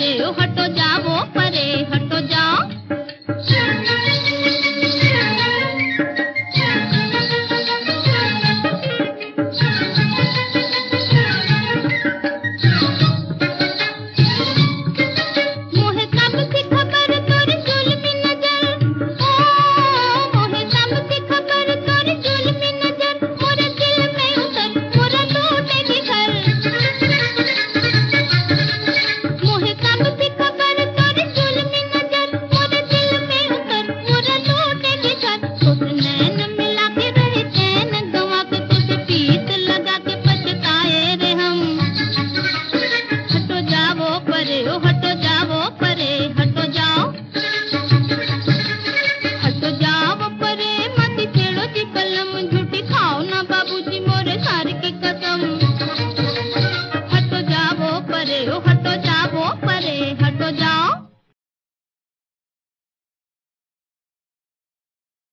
परे ओ हटो जाओ परे हटो जाओ। मोहे कब सी खबर तोरी जुल्मी नजर, ओ मोहे कब सी खबर तोरी जुल्मी नजर, मोरे दिल में उतर मोरा लूटेगी घर। मोहे कब सी खबर तोरी जुल्मी नजर, मोरे दिल में उतर मोरा लूटेगी घर। तुझ नैन मिला के रहे चैन गवा के, तुझे पीत लगा के पछताए रे हम। हटो जाओ परे ओ हटो जाओ परे हटो जाओ। हटो जाओ परे मत छेड़ो जी कलम झूठी